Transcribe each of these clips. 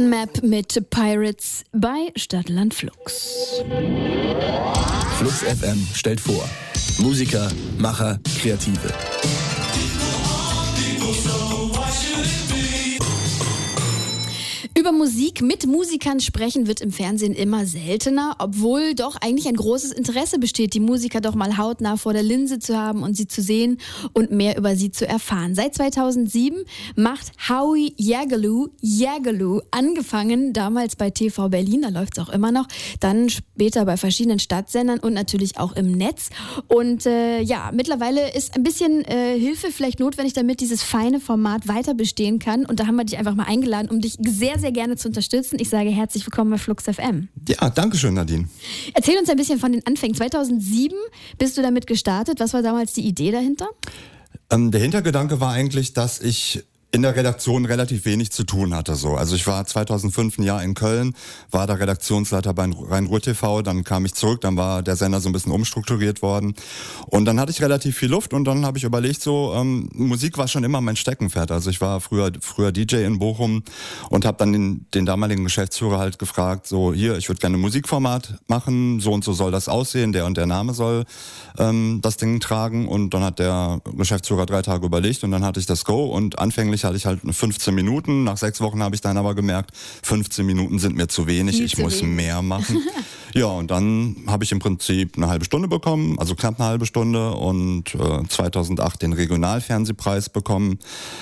Map mit Pirates bei Stadtland Flux. Flux FM stellt vor. Musiker, Macher, Kreative. Über Musik mit Musikern sprechen wird im Fernsehen immer seltener, obwohl doch eigentlich ein großes Interesse besteht, die Musiker doch mal hautnah vor der Linse zu haben und sie zu sehen und mehr über sie zu erfahren. Seit 2007 macht Howie Jagelu, angefangen damals bei TV Berlin, da läuft es auch immer noch, dann später bei verschiedenen Stadtsendern und natürlich auch im Netz. Und mittlerweile ist ein bisschen Hilfe vielleicht notwendig, damit dieses feine Format weiter bestehen kann. Und da haben wir dich einfach mal eingeladen, um dich sehr, sehr gerne zu unterstützen. Ich sage herzlich willkommen bei Flux FM. Ja, danke schön, Nadine. Erzähl uns ein bisschen von den Anfängen. 2007 bist du damit gestartet. Was war damals die Idee dahinter? Der Hintergedanke war eigentlich, dass ich in der Redaktion relativ wenig zu tun hatte. Also ich war 2005 ein Jahr in Köln, war da Redaktionsleiter bei Rhein-Ruhr-TV, dann kam ich zurück, dann war der Sender so ein bisschen umstrukturiert worden und dann hatte ich relativ viel Luft und dann habe ich überlegt, Musik war schon immer mein Steckenpferd. Also ich war früher DJ in Bochum und habe dann den damaligen Geschäftsführer halt gefragt, hier, ich würde gerne ein Musikformat machen, so und so soll das aussehen, der und der Name soll das Ding tragen und dann hat der Geschäftsführer 3 Tage überlegt und dann hatte ich das Go und anfänglich hatte ich halt 15 Minuten. Nach 6 Wochen habe ich dann aber gemerkt, 15 Minuten sind mir zu wenig, ich muss mehr machen. Ja, und dann habe ich im Prinzip eine halbe Stunde bekommen, also knapp eine halbe Stunde und 2008 den Regionalfernsehpreis bekommen.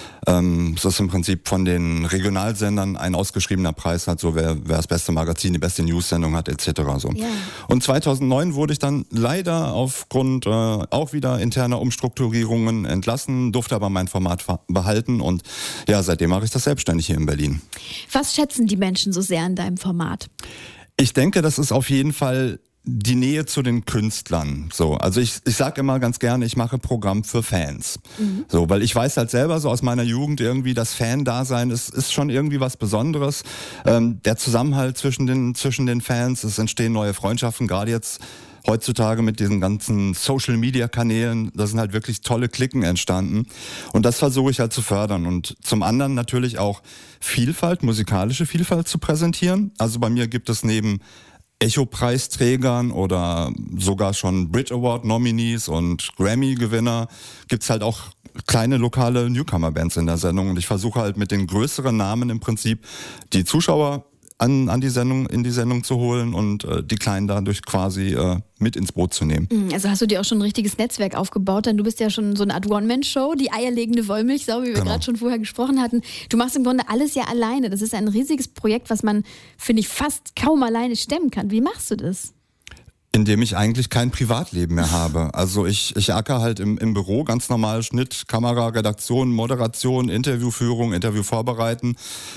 Das ist im Prinzip von den Regionalsendern ein ausgeschriebener Preis hat, wer das beste Magazin, die beste News-Sendung hat etc. Ja. Und 2009 wurde ich dann leider aufgrund auch wieder interner Umstrukturierungen entlassen, durfte aber mein Format behalten und ja, seitdem mache ich das selbstständig hier in Berlin. Was schätzen die Menschen so sehr an deinem Format? Ich denke, das ist auf jeden Fall die Nähe zu den Künstlern. Also ich sage immer ganz gerne, ich mache Programm für Fans. Weil ich weiß halt selber so aus meiner Jugend irgendwie, das Fan-Dasein ist schon irgendwie was Besonderes. Der Zusammenhalt zwischen den Fans, es entstehen neue Freundschaften, gerade jetzt heutzutage mit diesen ganzen Social-Media-Kanälen, da sind halt wirklich tolle Cliquen entstanden. Und das versuche ich halt zu fördern. Und zum anderen natürlich auch Vielfalt, musikalische Vielfalt zu präsentieren. Also bei mir gibt es neben Echo-Preisträgern oder sogar schon Brit Award-Nominees und Grammy-Gewinner gibt's halt auch kleine lokale Newcomer-Bands in der Sendung. Und ich versuche halt mit den größeren Namen im Prinzip die Zuschauer in die Sendung zu holen und die Kleinen dadurch quasi mit ins Boot zu nehmen. Also hast du dir auch schon ein richtiges Netzwerk aufgebaut, denn du bist ja schon so eine Art One-Man-Show, die eierlegende Wollmilchsau, wie wir gerade schon vorher gesprochen hatten. Du machst im Grunde alles ja alleine. Das ist ein riesiges Projekt, was man, finde ich, fast kaum alleine stemmen kann. Wie machst du das? Indem ich eigentlich kein Privatleben mehr habe. Also ich acker halt im Büro ganz normal Schnitt, Kamera, Redaktion, Moderation, Interviewführung, Interview vorbereiten,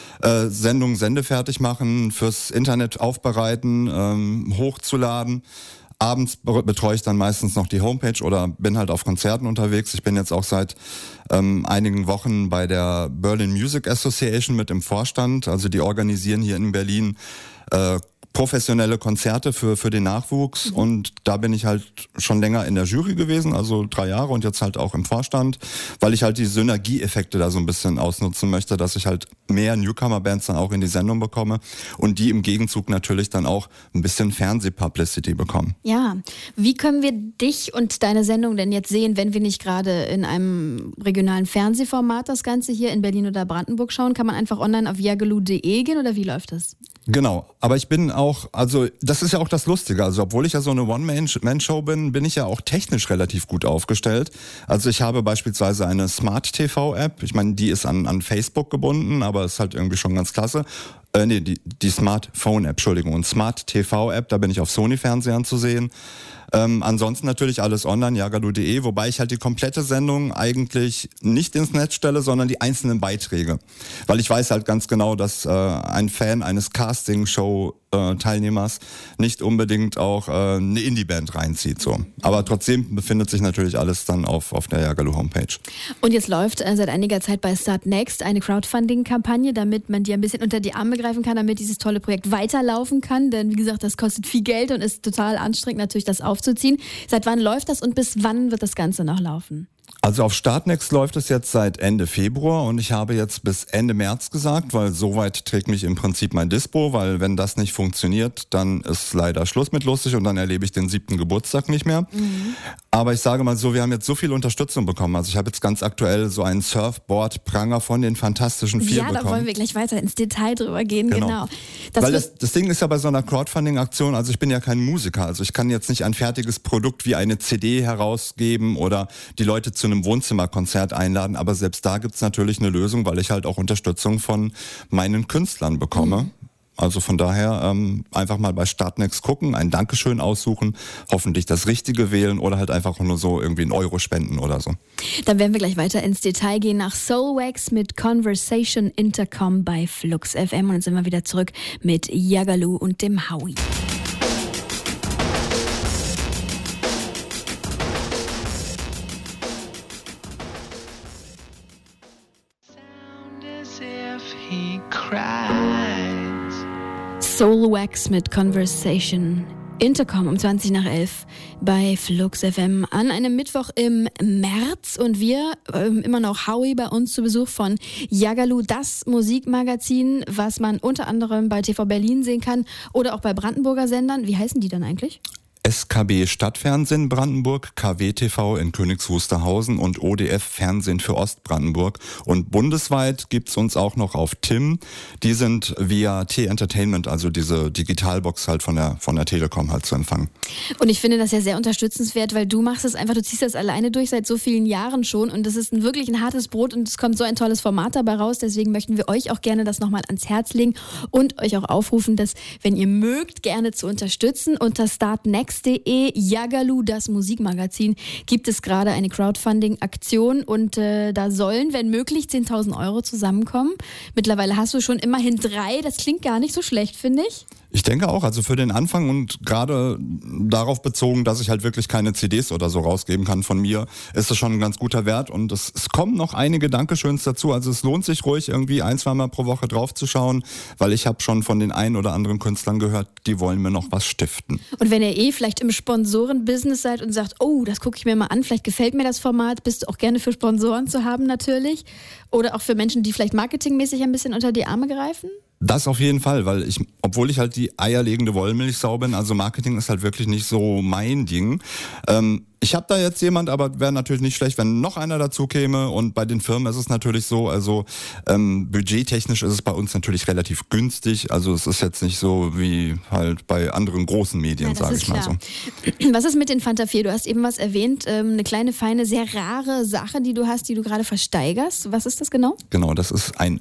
Sendung sendefertig machen, fürs Internet aufbereiten, hochzuladen. Abends betreue ich dann meistens noch die Homepage oder bin halt auf Konzerten unterwegs. Ich bin jetzt auch seit einigen Wochen bei der Berlin Music Association mit im Vorstand. Also die organisieren hier in Berlin professionelle Konzerte für den Nachwuchs und da bin ich halt schon länger in der Jury gewesen, also 3 Jahre und jetzt halt auch im Vorstand, weil ich halt die Synergieeffekte da so ein bisschen ausnutzen möchte, dass ich halt mehr Newcomer-Bands dann auch in die Sendung bekomme und die im Gegenzug natürlich dann auch ein bisschen Fernseh-Publicity bekommen. Ja, wie können wir dich und deine Sendung denn jetzt sehen, wenn wir nicht gerade in einem regionalen Fernsehformat das Ganze hier in Berlin oder Brandenburg schauen? Kann man einfach online auf jagelu.de gehen oder wie läuft das? Genau, aber ich bin auch, also das ist ja auch das Lustige, also obwohl ich ja so eine One-Man-Show bin ich ja auch technisch relativ gut aufgestellt. Also ich habe beispielsweise eine Smart-TV-App, ich meine, die ist an Facebook gebunden, aber ist halt irgendwie schon ganz klasse. Die Smartphone-App, Entschuldigung, und Smart-TV-App, da bin ich auf Sony-Fernsehern zu sehen. Ansonsten natürlich alles online, jagelu.de, wobei ich halt die komplette Sendung eigentlich nicht ins Netz stelle, sondern die einzelnen Beiträge. Weil ich weiß halt ganz genau, dass ein Fan eines Castingshow-Teilnehmers nicht unbedingt auch eine Indie-Band reinzieht. So. Aber trotzdem befindet sich natürlich alles dann auf der Jagelu-Homepage. Und jetzt läuft seit einiger Zeit bei Start Next eine Crowdfunding-Kampagne, damit man dir ein bisschen unter die Arme greifen kann, damit dieses tolle Projekt weiterlaufen kann. Denn wie gesagt, das kostet viel Geld und ist total anstrengend, natürlich das aufzuziehen. Seit wann läuft das und bis wann wird das Ganze noch laufen? Also auf Startnext läuft es jetzt seit Ende Februar und ich habe jetzt bis Ende März gesagt, weil soweit trägt mich im Prinzip mein Dispo, weil wenn das nicht funktioniert, dann ist leider Schluss mit lustig und dann erlebe ich den 7. Geburtstag nicht mehr. Aber ich sage mal so, wir haben jetzt so viel Unterstützung bekommen. Also ich habe jetzt ganz aktuell so einen Surfboard-Pranger von den Fantastischen Vier bekommen. Ja, da wollen wir gleich weiter ins Detail drüber gehen, genau. Weil das Ding ist ja bei so einer Crowdfunding-Aktion, also ich bin ja kein Musiker, also ich kann jetzt nicht ein fertiges Produkt wie eine CD herausgeben oder die Leute zu einem Wohnzimmerkonzert einladen, aber selbst da gibt's natürlich eine Lösung, weil ich halt auch Unterstützung von meinen Künstlern bekomme. Also von daher einfach mal bei Startnext gucken, ein Dankeschön aussuchen, hoffentlich das Richtige wählen oder halt einfach nur so irgendwie einen Euro spenden oder so. Dann werden wir gleich weiter ins Detail gehen nach Soulwax mit Conversation Intercom bei Flux FM und dann sind wir wieder zurück mit Yagalu und dem Howie. Soulwax mit Conversation Intercom um 20:11 bei Flux FM an einem Mittwoch im März und wir immer noch Howie bei uns zu Besuch von Yagalu, das Musikmagazin, was man unter anderem bei TV Berlin sehen kann oder auch bei Brandenburger Sendern. Wie heißen die dann eigentlich? SKB Stadtfernsehen Brandenburg, KW TV in Königs Wusterhausen und ODF Fernsehen für Ostbrandenburg. Und bundesweit gibt's uns auch noch auf TIM. Die sind via T-Entertainment, also diese Digitalbox halt von der Telekom halt zu empfangen. Und ich finde das ja sehr unterstützenswert, weil du machst es einfach, du ziehst das alleine durch seit so vielen Jahren schon und das ist wirklich ein hartes Brot und es kommt so ein tolles Format dabei raus. Deswegen möchten wir euch auch gerne das nochmal ans Herz legen und euch auch aufrufen, das, wenn ihr mögt, gerne zu unterstützen. Unter startnext.de Yagalu, das Musikmagazin, gibt es gerade eine Crowdfunding-Aktion und da sollen, wenn möglich, 10.000 Euro zusammenkommen. Mittlerweile hast du schon immerhin 3, das klingt gar nicht so schlecht, finde ich. Ich denke auch, also für den Anfang und gerade darauf bezogen, dass ich halt wirklich keine CDs oder so rausgeben kann von mir, ist das schon ein ganz guter Wert und es kommen noch einige Dankeschöns dazu, also es lohnt sich ruhig irgendwie 1-2 Mal pro Woche drauf zu schauen, weil ich habe schon von den einen oder anderen Künstlern gehört, die wollen mir noch was stiften. Und wenn ihr vielleicht im Sponsoren-Business seid und sagt, oh, das gucke ich mir mal an, vielleicht gefällt mir das Format, bist du auch gerne für Sponsoren zu haben natürlich oder auch für Menschen, die vielleicht marketingmäßig ein bisschen unter die Arme greifen? Das auf jeden Fall, weil obwohl ich halt die eierlegende Wollmilchsau bin, also Marketing ist halt wirklich nicht so mein Ding. Ich habe da jetzt jemand, aber wäre natürlich nicht schlecht, wenn noch einer dazu käme. Und bei den Firmen ist es natürlich so, also budgettechnisch ist es bei uns natürlich relativ günstig. Also es ist jetzt nicht so wie halt bei anderen großen Medien, sage ich mal so. Was ist mit den Fanta 4? Du hast eben was erwähnt, eine kleine, feine, sehr rare Sache, die du hast, die du gerade versteigerst. Was ist das genau? Genau, das ist ein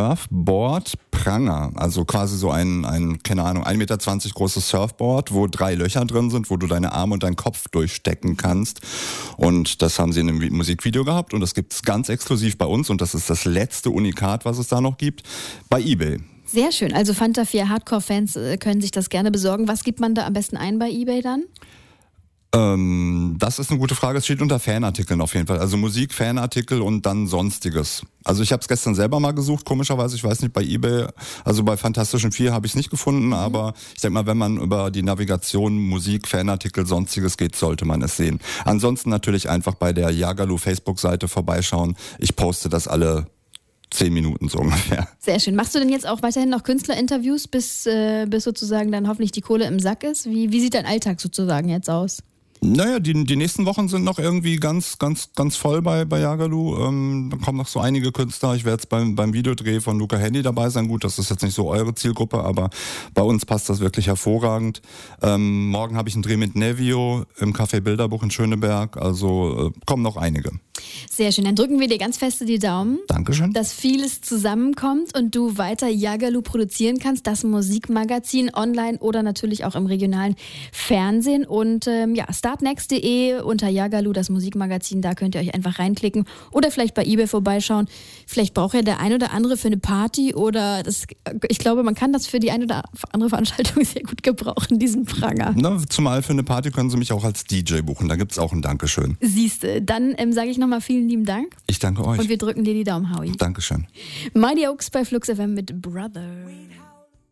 Surfboard-Pranger. Also quasi so ein keine Ahnung, 1,20 Meter großes Surfboard, wo 3 Löcher drin sind, wo du deine Arme und deinen Kopf durchstecken kannst. Und das haben sie in einem Musikvideo gehabt und das gibt es ganz exklusiv bei uns und das ist das letzte Unikat, was es da noch gibt, bei eBay. Sehr schön, also Fanta 4 Hardcore-Fans können sich das gerne besorgen. Was gibt man da am besten ein bei eBay dann? Das ist eine gute Frage. Es steht unter Fanartikeln auf jeden Fall. Also Musik, Fanartikel und dann Sonstiges. Also ich habe es gestern selber mal gesucht, komischerweise. Ich weiß nicht, bei eBay, also bei Fantastischen 4 habe ich es nicht gefunden. Aber ich denke mal, wenn man über die Navigation Musik, Fanartikel, Sonstiges geht, sollte man es sehen. Ansonsten natürlich einfach bei der Yagalu Facebook-Seite vorbeischauen. Ich poste das alle 10 Minuten so ungefähr. Sehr schön. Machst du denn jetzt auch weiterhin noch Künstlerinterviews, bis sozusagen dann hoffentlich die Kohle im Sack ist? Wie sieht dein Alltag sozusagen jetzt aus? Naja, die nächsten Wochen sind noch irgendwie ganz voll bei Yagalu. Da kommen noch so einige Künstler. Ich werde jetzt beim Videodreh von Luca Henny dabei sein. Gut, das ist jetzt nicht so eure Zielgruppe, aber bei uns passt das wirklich hervorragend. Morgen habe ich einen Dreh mit Nevio im Café Bilderbuch in Schöneberg. Also kommen noch einige. Sehr schön. Dann drücken wir dir ganz feste die Daumen. Dankeschön. Dass vieles zusammenkommt und du weiter Yagalu produzieren kannst. Das Musikmagazin online oder natürlich auch im regionalen Fernsehen. Und startnext.de unter Yagalu, das Musikmagazin, da könnt ihr euch einfach reinklicken oder vielleicht bei eBay vorbeischauen. Vielleicht braucht ja der ein oder andere für eine Party oder ich glaube, man kann das für die eine oder andere Veranstaltung sehr gut gebrauchen, diesen Pranger. Na, zumal für eine Party können Sie mich auch als DJ buchen, da gibt es auch ein Dankeschön. Siehste, dann sage ich nochmal vielen lieben Dank. Ich danke euch. Und wir drücken dir die Daumen, Howie. Dankeschön. Mighty Oaks bei Flux FM mit Brother.